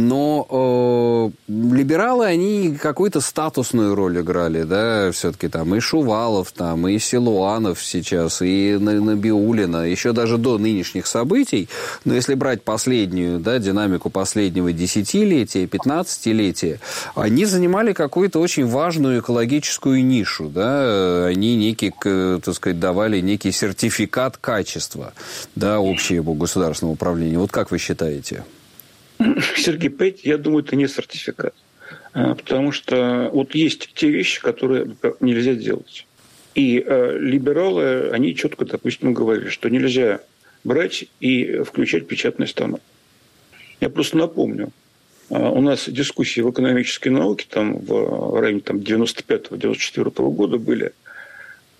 но э, либералы, они какую-то статусную роль играли, да, все-таки там и Шувалов, там, и Силуанов сейчас, и Набиуллина, еще даже до нынешних событий, но если брать последнюю, да, динамику последнего десятилетия, пятнадцатилетия, они занимали какую-то очень важную экологическую нишу, да, они некий, так сказать, давали некий сертификат качества, да, общего государственного управления. Вот как вы считаете? Сергей, понимаете, я думаю, это не сертификат, потому что вот есть те вещи, которые нельзя делать. И э, либералы, они четко, допустим, говорили, что нельзя брать и включать печатный станок. Я просто напомню, у нас дискуссии в экономической науке там, в районе там, девяносто пятого — девяносто четвёртого года были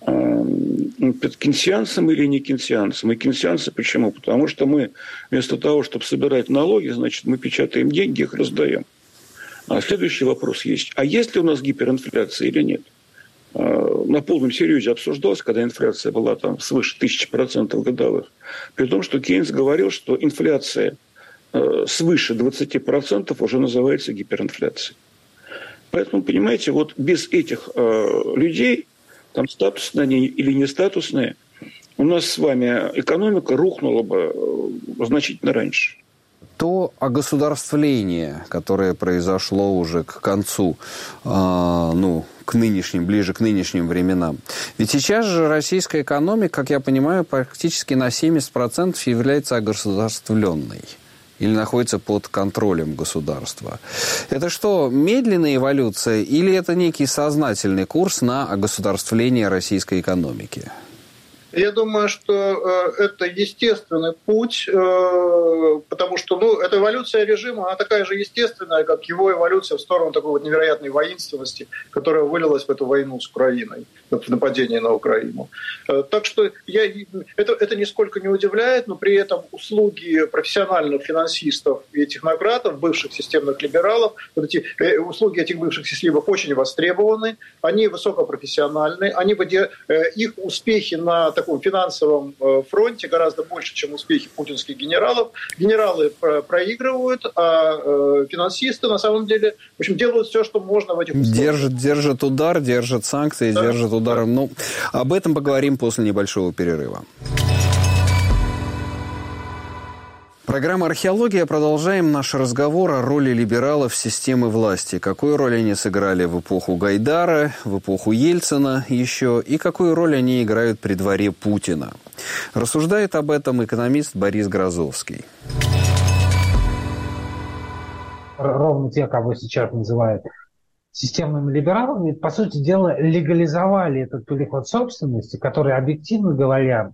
Кейнсианцам или не кейнсианцам. И кейнсианцы почему? Потому что мы вместо того, чтобы собирать налоги, значит, мы печатаем деньги, их раздаем. А следующий вопрос есть. А есть ли у нас гиперинфляция или нет? На полном серьезе обсуждалось, когда инфляция была там свыше тысячи процентов годовых. При том, что Кейнс говорил, что инфляция свыше двадцати процентов уже называется гиперинфляцией. Поэтому, понимаете, вот без этих людей, там статусные они или не статусные, у нас с вами экономика рухнула бы значительно раньше. То огосударствление, которое произошло уже к концу, э, ну, к нынешним, ближе к нынешним временам. Ведь сейчас же российская экономика, как я понимаю, практически на семьдесят процентов является огосударствленной или находится под контролем государства. Это что, медленная эволюция или это некий сознательный курс на огосударствление российской экономики? Я думаю, что э, это естественный путь, э, потому что ну, эта эволюция режима, она такая же естественная, как его эволюция в сторону такой вот невероятной воинственности, которая вылилась в эту войну с Украиной, в нападение на Украину. Э, так что я, это, это нисколько не удивляет, но при этом услуги профессиональных финансистов и технократов, бывших системных либералов, вот эти, э, услуги этих бывших системов очень востребованы, они высокопрофессиональны, они, э, их успехи на таком финансовом фронте гораздо больше, чем успехи путинских генералов. Генералы проигрывают, а финансисты на самом деле, в общем, делают все, что можно в этих условиях. Держат, держат удар, держат санкции, да, держат удар. Да. Ну, об этом поговорим после небольшого перерыва. Программа «Археология». Продолжаем наш разговор о роли либералов в системе власти. Какую роль они сыграли в эпоху Гайдара, в эпоху Ельцина еще, и какую роль они играют при дворе Путина. Рассуждает об этом экономист Борис Грозовский. Ровно те, кого сейчас называют системными либералами, по сути дела, легализовали этот переход собственности, который, объективно говоря,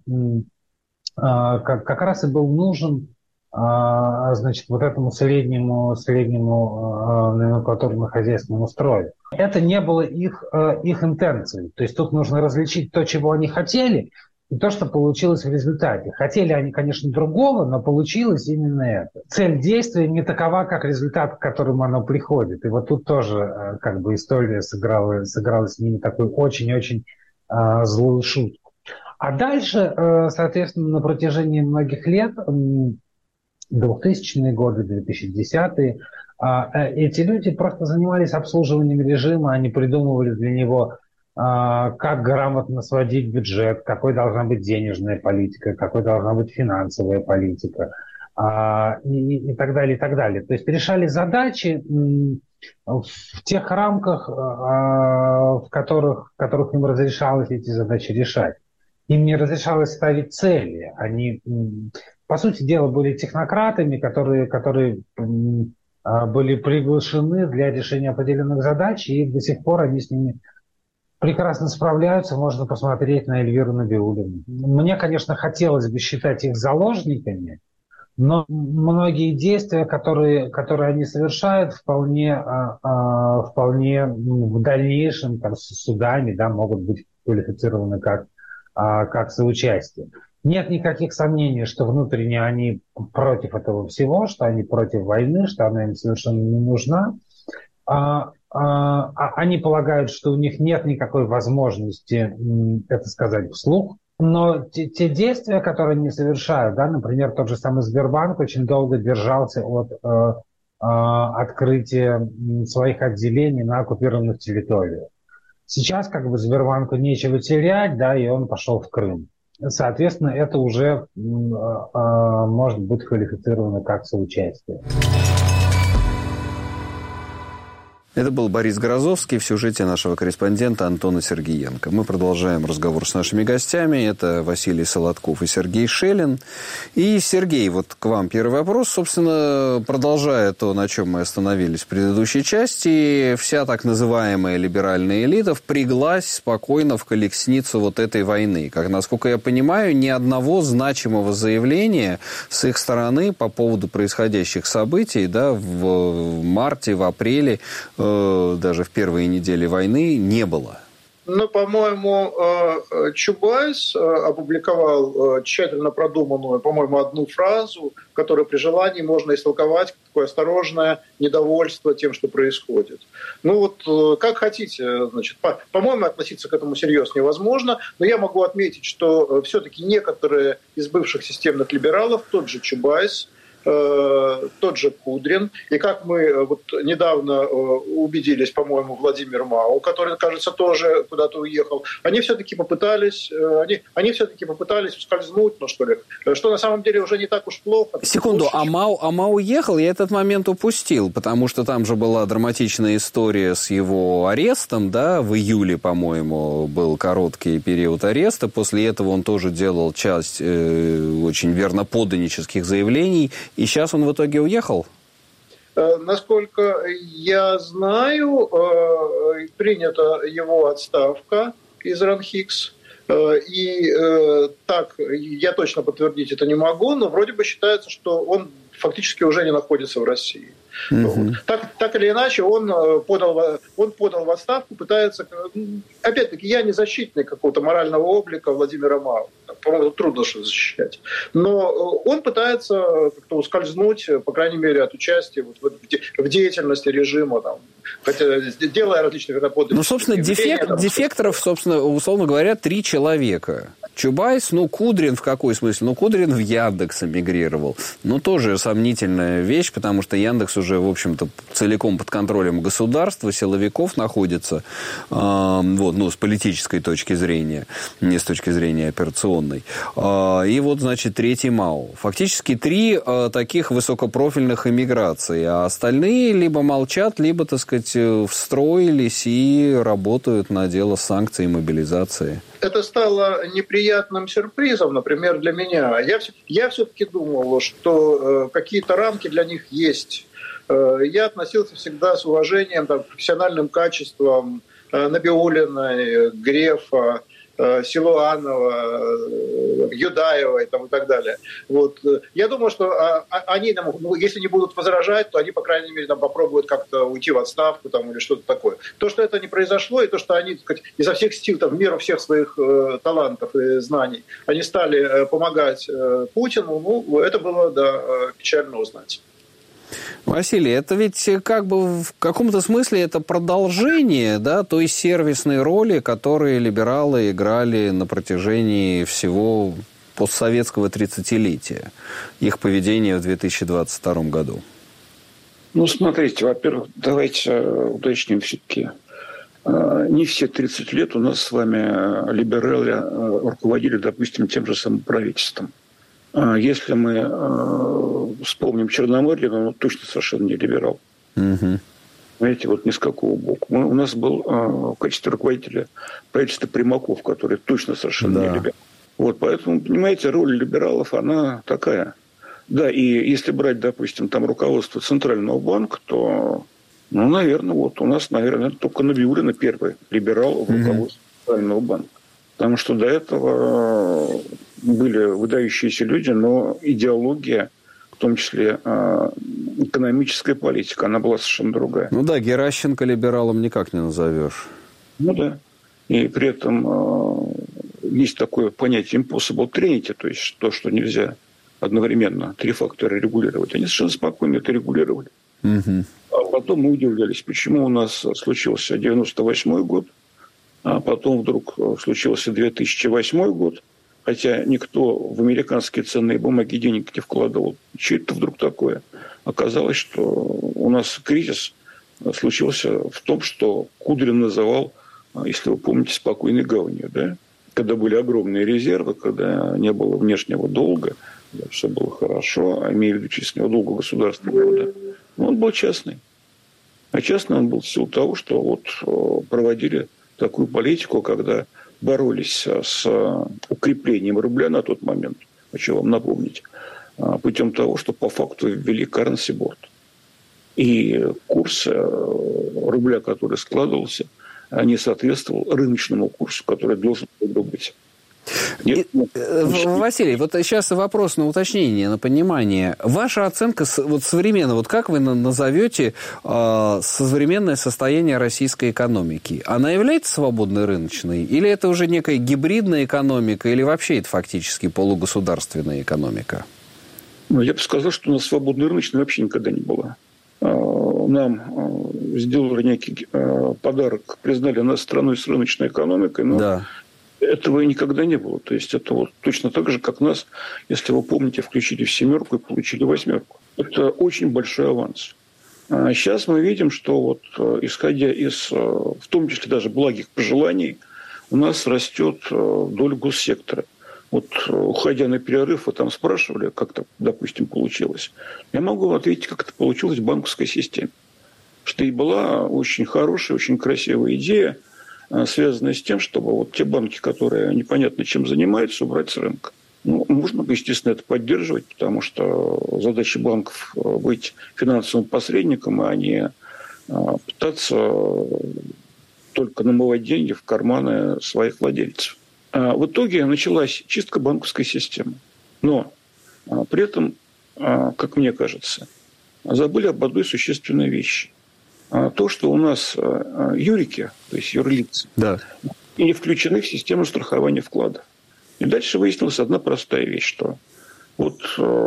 как раз и был нужен, значит, вот этому среднему, среднему номенклатурно-хозяйственному строю. Это не было их, их интенцией. То есть тут нужно различить то, чего они хотели, и то, что получилось в результате. Хотели они, конечно, другого, но получилось именно это. Цель действия не такова, как результат, к которому оно приходит. И вот тут тоже как бы история сыграла, сыграла с ними такую очень-очень э, злую шутку. А дальше, э, соответственно, на протяжении многих лет, двухтысячные годы, две тысячи десятые, эти люди просто занимались обслуживанием режима, они придумывали для него, как грамотно сводить бюджет, какой должна быть денежная политика, какой должна быть финансовая политика, и, и так далее, и так далее. То есть решали задачи в тех рамках, в которых, в которых им разрешалось эти задачи решать. Им не разрешалось ставить цели. Они, по сути дела, были технократами, которые, которые были приглашены для решения определенных задач, и до сих пор они с ними прекрасно справляются. Можно посмотреть на Эльвиру Набиуллину. Мне, конечно, хотелось бы считать их заложниками, но многие действия, которые, которые они совершают, вполне, вполне в дальнейшем там, с судами, да, могут быть квалифицированы как как соучастие. Нет никаких сомнений, что внутренне они против этого всего, что они против войны, что она им совершенно не нужна. А, а, они полагают, что у них нет никакой возможности это сказать вслух. Но те, те действия, которые они совершают, да, например, тот же самый Сбербанк очень долго держался от э, э, открытия своих отделений на оккупированных территориях. Сейчас как бы Сбербанку нечего терять, да, и он пошел в Крым. Соответственно, это уже э, э, может быть квалифицировано как соучастие. Это был Борис Грозовский в сюжете нашего корреспондента Антона Сергеенко. Мы продолжаем разговор с нашими гостями. Это Василий Солодков и Сергей Шелин. И, Сергей, вот к вам первый вопрос. Собственно, продолжая то, на чем мы остановились в предыдущей части, вся так называемая либеральная элита впряглась спокойно в колесницу вот этой войны. Как, насколько я понимаю, ни одного значимого заявления с их стороны по поводу происходящих событий, да, в марте, в апреле, даже в первые недели войны не было. Ну, по-моему, Чубайс опубликовал тщательно продуманную, по-моему, одну фразу, которую при желании можно истолковать как такое осторожное недовольство тем, что происходит. Ну вот, как хотите, значит, по- по-моему, относиться к этому серьезно невозможно, но я могу отметить, что все-таки некоторые из бывших системных либералов, тот же Чубайс, тот же Кудрин, и как мы вот недавно убедились, по-моему, Владимир Мау, который, кажется, тоже куда-то уехал, они все-таки попытались, они, они все-таки попытались ускользнуть, ну что ли, что на самом деле уже не так уж плохо. Секунду, лучше, а чем... Мау, а Мау уехал? Я этот момент упустил, потому что там же была драматичная история с его арестом, да, в июле, по-моему, был короткий период ареста, после этого он тоже делал часть э, очень верноподданнических заявлений. И сейчас он в итоге уехал? Насколько я знаю, принята его отставка из РАНХИКС. И так, я точно подтвердить это не могу, но вроде бы считается, что он фактически уже не находится в России. Mm-hmm. Так, так или иначе, он подал, он подал в отставку, пытается... Опять-таки, я не защитник какого-то морального облика Владимира Мау. По-моему, трудно что защищать. Но он пытается как-то ускользнуть, по крайней мере, от участия вот в деятельности режима, там, хотя делая различные верноподданные... Ну, собственно, дефект, там, дефекторов, собственно, условно говоря, три человека. Чубайс, ну, Кудрин в какой смысле? Ну, Кудрин в Яндекс эмигрировал. Ну, тоже сомнительная вещь, потому что Яндекс уже, в общем-то, целиком под контролем государства, силовиков находится, э, вот, ну, с политической точки зрения, не с точки зрения операционной. Э, и вот, значит, третий Мау. Фактически три э, таких высокопрофильных эмиграций, а остальные либо молчат, либо, так сказать, встроились и работают на дело санкций и мобилизации. Это стало неприятным сюрпризом, например, для меня. Я, я все-таки думал, что э, какие-то рамки для них есть. Э, я относился всегда с уважением там, к профессиональным качествам э, Набиуллиной, Грефа, э, Силуанова, э, Юдаева и, там, и так далее. Вот. Я думаю, что э, они, ну, если не будут возражать, то они, по крайней мере, там, попробуют как-то уйти в отставку там, или что-то такое. То, что это не произошло, и то, что они, так сказать, изо всех сил, там, в меру всех своих э, талантов и знаний, они стали э, помогать э, Путину, ну, это было, да, э, печально узнать. Василий, это ведь как бы в каком-то смысле это продолжение, да, той сервисной роли, которую либералы играли на протяжении всего постсоветского тридцатилетия, их поведения в две тысячи двадцать втором году. Ну, смотрите, во-первых, давайте уточним все-таки. Не все тридцать лет у нас с вами либералы руководили, допустим, тем же самым правительством. Если мы вспомним Черномырдина, он точно совершенно не либерал. Угу. Знаете, вот ни с какого боку. Мы, у нас был в качестве руководителя правительства Примаков, который точно совершенно да. не либерал. Вот, поэтому, понимаете, роль либералов, она такая. Да, и если брать, допустим, там руководство Центрального банка, то, ну, наверное, вот у нас, наверное, только Набиуллина первый либерал в руководстве mm-hmm. Центрального банка. Потому что до этого были выдающиеся люди, но идеология, в том числе экономическая политика, она была совершенно другая. Ну да, Геращенко либералом никак не назовешь. Ну да. И при этом есть такое понятие impossible trinity, то есть то, что нельзя одновременно три фактора регулировать. Они совершенно спокойно это регулировали. Угу. А потом мы удивлялись, почему у нас случился девяносто восьмой год, а потом вдруг случился две тысячи восьмой год, хотя никто в американские ценные бумаги денег не вкладывал. Что это вдруг такое? Оказалось, что у нас кризис случился в том, что Кудрин называл, если вы помните, спокойной гаванью, да? Когда были огромные резервы, когда не было внешнего долга, все было хорошо, а имея в виду численного долга государственного, да? Но он был частный. А частный он был в силу того, что вот проводили такую политику, когда боролись с укреплением рубля на тот момент, хочу вам напомнить, путем того, что по факту ввели currency board. И курс рубля, который складывался, не соответствовал рыночному курсу, который должен был быть. Нет, нет, Василий, вот сейчас вопрос на уточнение, на понимание. Ваша оценка вот современно, вот как вы назовете э, современное состояние российской экономики? Она является свободной рыночной? Или это уже некая гибридная экономика, или вообще это фактически полугосударственная экономика? Ну, я бы сказал, что у нас свободной рыночной вообще никогда не было. Нам сделали некий подарок, признали нас страной с рыночной экономикой, но да. Этого и никогда не было. То есть это вот точно так же, как нас, если вы помните, включили в семерку и получили восьмерку. Это очень большой аванс. А сейчас мы видим, что вот исходя из, в том числе даже благих пожеланий, у нас растет доля госсектора. Вот уходя на перерыв, вы там спрашивали, как это, допустим, получилось. Я могу ответить, как это получилось в банковской системе. Что и была очень хорошая, очень красивая идея, связанная с тем, чтобы вот те банки, которые непонятно чем занимаются, убрать с рынка. Ну, можно, естественно, это поддерживать, потому что задача банков быть финансовым посредником, а не пытаться только намывать деньги в карманы своих владельцев. В итоге началась чистка банковской системы. Но при этом, как мне кажется, забыли об одной существенной вещи. То, что у нас юрики, то есть юрлицы, да, не включены в систему страхования вклада. И дальше выяснилась одна простая вещь, что вот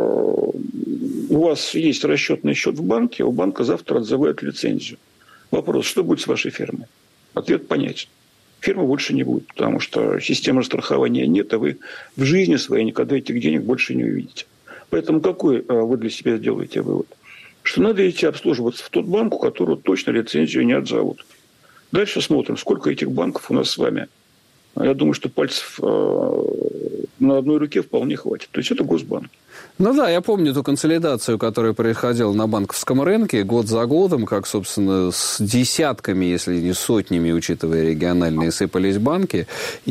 у вас есть расчетный счет в банке, а у банка завтра отзывают лицензию. Вопрос, что будет с вашей фирмой? Ответ понятен. Фирмы больше не будет, потому что системы страхования нет, а вы в жизни своей никогда этих денег больше не увидите. Поэтому какой вы для себя сделаете вывод? Что надо идти обслуживаться в тот банк, у которого точно лицензию не отзовут. Дальше смотрим, сколько этих банков у нас с вами. Я думаю, что пальцев на одной руке вполне хватит. То есть это Госбанк. Ну да, я помню ту консолидацию, которая происходила на банковском рынке год за годом, как, собственно, с десятками, если не сотнями, учитывая региональные, сыпались банки.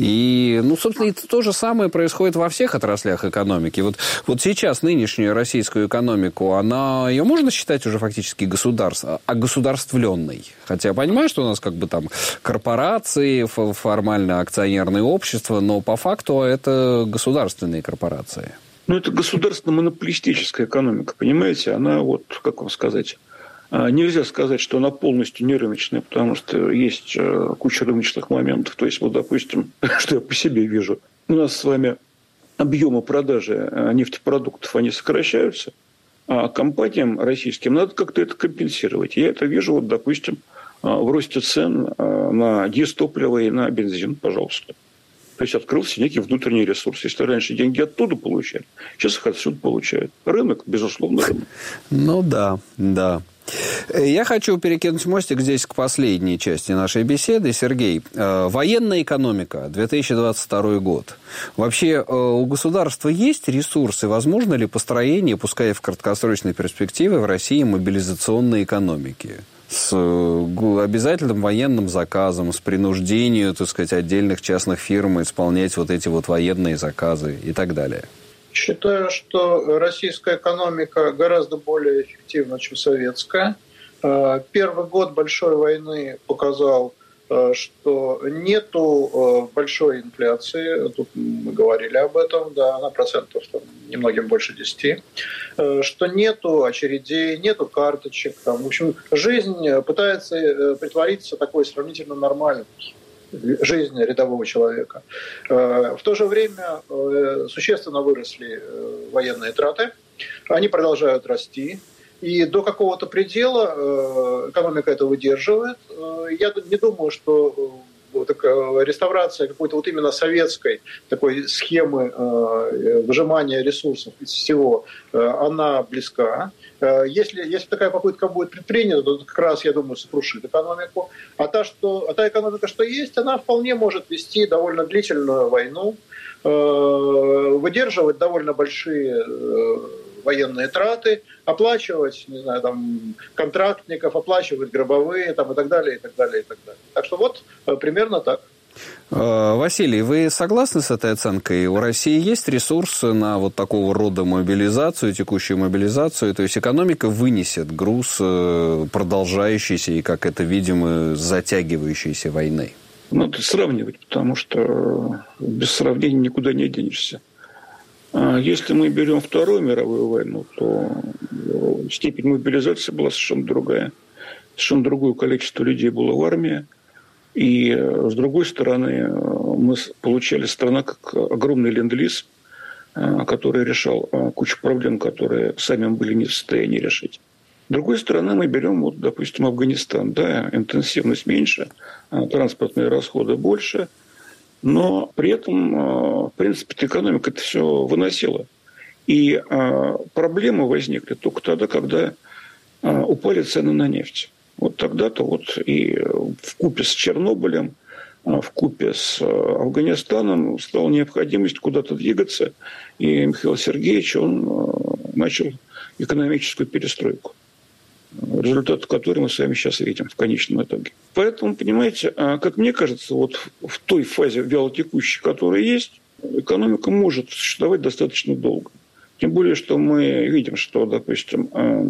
И, ну, собственно, это то же самое происходит во всех отраслях экономики. Вот, вот сейчас нынешнюю российскую экономику, она, ее можно считать уже фактически государство, огосударствленной. Хотя я понимаю, что у нас как бы там корпорации, формально акционерные общества, но по факту это государственные корпорации. Ну, это государственно-монополистическая экономика, понимаете? Она, вот, как вам сказать, нельзя сказать, что она полностью не рыночная, потому что есть куча рыночных моментов. То есть, вот, допустим, что я по себе вижу, у нас с вами объемы продажи нефтепродуктов, они сокращаются, а компаниям российским надо как-то это компенсировать. Я это вижу, вот, допустим, в росте цен на дизтопливо и на бензин, пожалуйста. То есть открылся некий внутренний ресурс. Если раньше деньги оттуда получали, сейчас их отсюда получают. Рынок, безусловно, рынок. Ну да, да. Я хочу перекинуть мостик здесь к последней части нашей беседы. Сергей, военная экономика, две тысячи двадцать второй год. Вообще у государства есть ресурсы? Возможно ли построение, пускай в краткосрочной перспективе, в России мобилизационной экономики? С обязательным военным заказом, с принуждением, так сказать, отдельных частных фирм исполнять вот эти вот военные заказы и так далее? Считаю, что российская экономика гораздо более эффективна, чем советская. Первый год большой войны показал, что нету большой инфляции. Тут мы говорили об этом, да, она процентов там, немногим больше десяти. Что нету очередей, нету карточек. Там. В общем, жизнь пытается притвориться такой сравнительно нормальной. Жизнь рядового человека. В то же время существенно выросли военные траты. Они продолжают расти. И до какого-то предела экономика это выдерживает. Я не думаю, что такая реставрация какой-то вот именно советской такой схемы выжимания ресурсов из всего, она близка. Если, если такая попытка будет предпринята, то как раз, я думаю, сокрушит экономику. А та, что, а та экономика, что есть, она вполне может вести довольно длительную войну, выдерживать довольно большие военные траты, оплачивать, не знаю, там, контрактников, оплачивать гробовые там, и так далее, и так далее, и так далее. Так что вот примерно так. Василий, вы согласны с этой оценкой? У России есть ресурсы на вот такого рода мобилизацию, текущую мобилизацию? То есть экономика вынесет груз продолжающейся и, как это видимо, затягивающейся войны? Надо сравнивать, потому что без сравнения никуда не денешься. Если мы берем Вторую мировую войну, то степень мобилизации была совершенно другая. Совершенно другое количество людей было в армии. И, с другой стороны, мы получали страна как огромный ленд-лиз, который решал кучу проблем, которые сами были не в состоянии решить. С другой стороны, мы берем, вот, допустим, Афганистан. Да, интенсивность меньше, транспортные расходы больше, но при этом, в принципе, экономика это все выносила. И проблемы возникли только тогда, когда упали цены на нефть. Вот тогда-то вот и вкупе с Чернобылем, вкупе с Афганистаном стала необходимость куда-то двигаться. И Михаил Сергеевич, он начал экономическую перестройку, результат которой мы с вами сейчас видим в конечном итоге. Поэтому, понимаете, как мне кажется, вот в той фазе вялотекущей, которая есть, экономика может существовать достаточно долго. Тем более, что мы видим, что, допустим,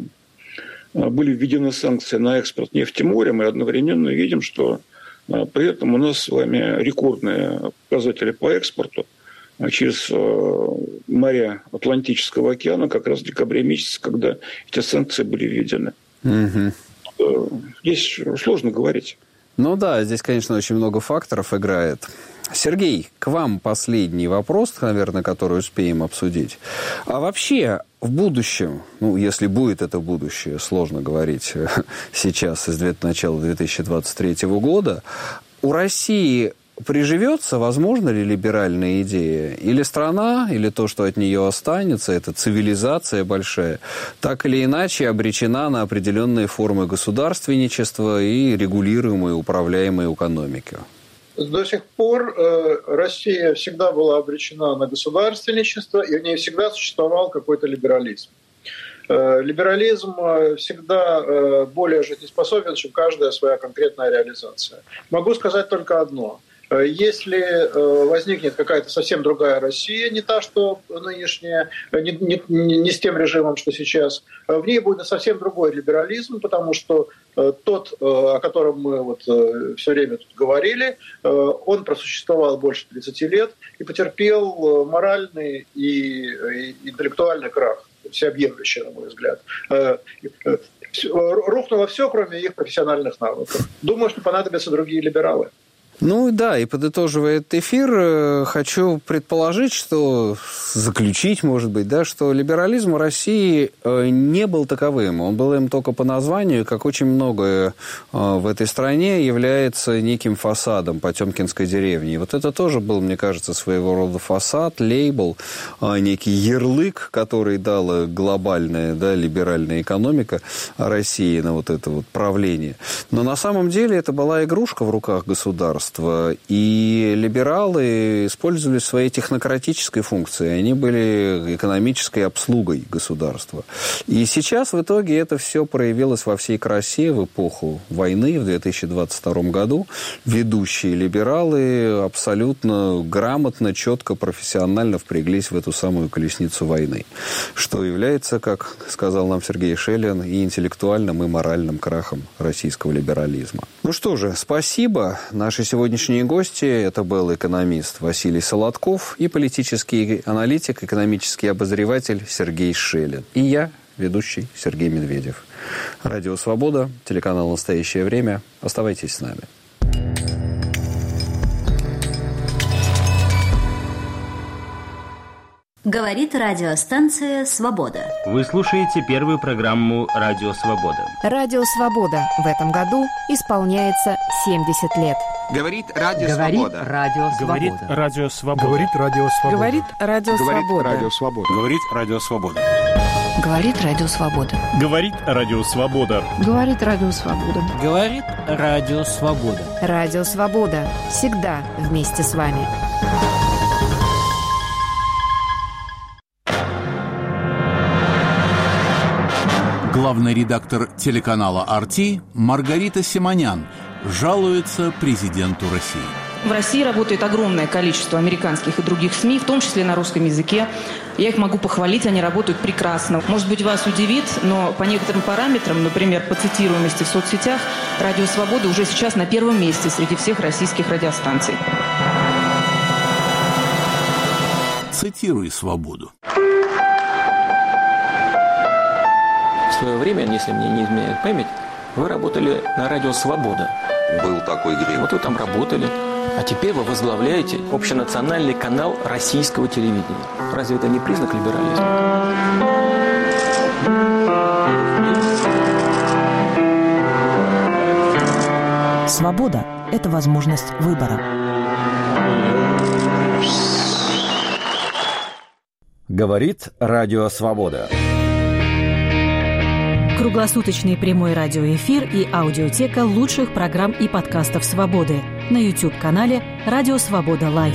были введены санкции на экспорт нефти морем, и одновременно видим, что при этом у нас с вами рекордные показатели по экспорту через моря Атлантического океана как раз в декабре месяце, когда эти санкции были введены. Угу. Здесь сложно говорить. Ну да, здесь, конечно, очень много факторов играет. Сергей, к вам последний вопрос, наверное, который успеем обсудить. А вообще в будущем, ну, если будет это будущее, сложно говорить сейчас, из начала две тысячи двадцать третьего года, у России приживется, возможно ли либеральная идея? Или страна, или то, что от нее останется, это цивилизация большая, так или иначе обречена на определенные формы государственничества и регулируемой, управляемой экономики? До сих пор э, Россия всегда была обречена на государственничество, и в ней всегда существовал какой-то либерализм. Э, либерализм всегда э, более жизнеспособен, чем каждая своя конкретная реализация. Могу сказать только одно. Если возникнет какая-то совсем другая Россия, не та, что нынешняя, не, не, не с тем режимом, что сейчас, в ней будет совсем другой либерализм, потому что тот, о котором мы вот все время тут говорили, он просуществовал больше тридцати лет и потерпел моральный и интеллектуальный крах, всеобъемлющий, на мой взгляд. Рухнуло все, кроме их профессиональных навыков. Думаю, что понадобятся другие либералы. Ну да, и подытоживая этот эфир, хочу предположить, что заключить, может быть, да, что либерализм в России не был таковым. Он был им только по названию, как очень многое в этой стране является неким фасадом потемкинской деревни. И вот это тоже был, мне кажется, своего рода фасад, лейбл, некий ярлык, который дала глобальная, да, либеральная экономика России на вот это вот правление. Но на самом деле это была игрушка в руках государства. И либералы использовали своей технократической функцией. Они были экономической обслугой государства. И сейчас в итоге это все проявилось во всей красе в эпоху войны в две тысячи двадцать втором году. Ведущие либералы абсолютно грамотно, четко, профессионально впряглись в эту самую колесницу войны. Что является, как сказал нам Сергей Шелин, и интеллектуальным, и моральным крахом российского либерализма. Ну что же, спасибо. Наши сегодняшние гости – это был экономист Василий Солодков и политический аналитик, экономический обозреватель Сергей Шелин. И я, ведущий Сергей Медведев. Радио «Свобода», телеканал «Настоящее время». Оставайтесь с нами. Говорит радиостанция «Свобода». Вы слушаете первую программу «Радио Свобода». Радио «Свобода» в этом году исполняется семьдесят лет. Говорит Радио Говорит Свобода. Радио Говорит Свобода. Радио Свобода. Говорит Радио Свобода. Говорит Радио Свобода. Говорит Радио Свобода. Говорит Радио Свобода. Говорит Радио Свобода. Говорит Радио Свобода. Говорит Радио Свобода. Радио Свобода. Всегда вместе с вами. Главный редактор телеканала ар ти Маргарита Симонян жалуется президенту России. В России работает огромное количество американских и других СМИ, в том числе на русском языке. Я их могу похвалить, они работают прекрасно. Может быть, вас удивит, но по некоторым параметрам, например, по цитируемости в соцсетях, «Радио Свобода» уже сейчас на первом месте среди всех российских радиостанций. Цитируй «Свободу». В свое время, если мне не изменяет память, вы работали на радио «Свобода». Был такой грех. Вот вы там работали. А теперь вы возглавляете общенациональный канал российского телевидения. Разве это не признак либерализма? Свобода – это возможность выбора. Говорит Радио Свобода. Круглосуточный прямой радиоэфир и аудиотека лучших программ и подкастов «Свободы» на YouTube-канале «Радио Свобода Лайв».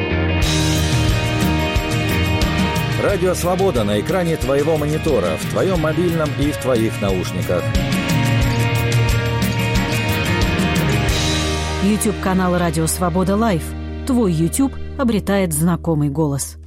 Радио Свобода на экране твоего монитора, в твоем мобильном и в твоих наушниках. YouTube-канал «Радио Свобода Лайв». Твой YouTube обретает знакомый голос.